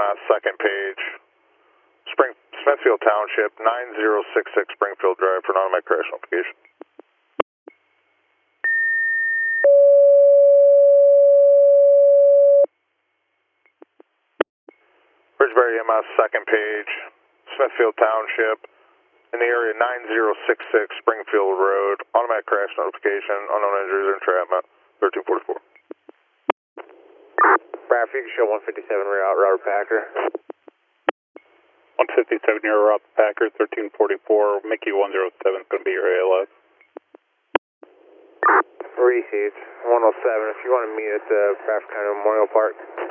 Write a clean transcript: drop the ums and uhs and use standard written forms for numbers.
EMS, second page, Smithfield Township, 9066 Springfield Drive for an automatic crash notification. Bridgebury EMS, second page, Smithfield Township, in the area 9066 Springfield Road, automatic crash notification, unknown injuries or entrapment, 1344. Brad, if you can show 157 route, Robert Packer. 157 near Robert Packer, 1344, Mickey 107 is going to be your ALS. Received, 107, if you want to meet at the Bradford County Memorial Park.